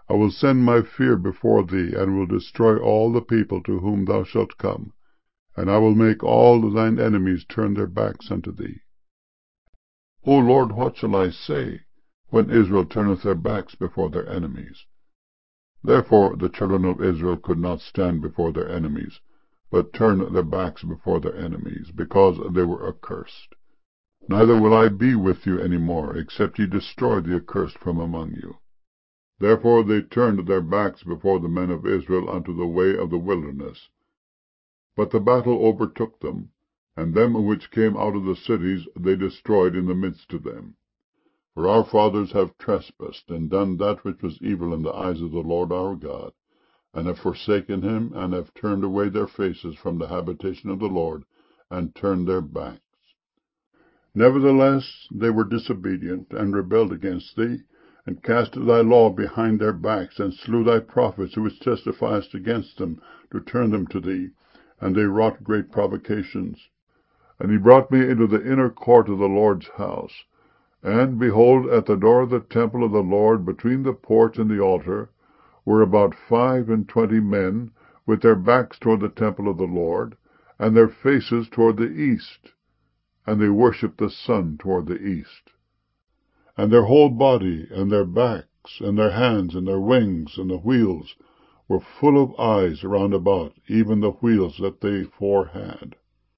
I will send my fear before thee, and will destroy all the people to whom thou shalt come, and I will make all thine enemies turn their backs unto thee. O Lord, what shall I say, when Israel turneth their backs before their enemies? Therefore the children of Israel could not stand before their enemies, but turned their backs before their enemies, because they were accursed. Neither will I be with you any more, except ye destroy the accursed from among you. Therefore they turned their backs before the men of Israel unto the way of the wilderness. But the battle overtook them, and them which came out of the cities they destroyed in the midst of them. For our fathers have trespassed, and done that which was evil in the eyes of the Lord our God, and have forsaken him, and have turned away their faces from the habitation of the Lord, and turned their backs. Nevertheless they were disobedient, and rebelled against thee, and cast thy law behind their backs, and slew thy prophets which testified against them, to turn them to thee, and they wrought great provocations. And he brought me into the inner court of the Lord's house, and, behold, at the door of the temple of the Lord, between the porch and the altar, were about 25 men, with their backs toward the temple of the Lord, and their faces toward the east, and they worshipped the sun toward the east. And their whole body, and their backs, and their hands, and their wings, and the wheels, were full of eyes round about, even the wheels that they four had.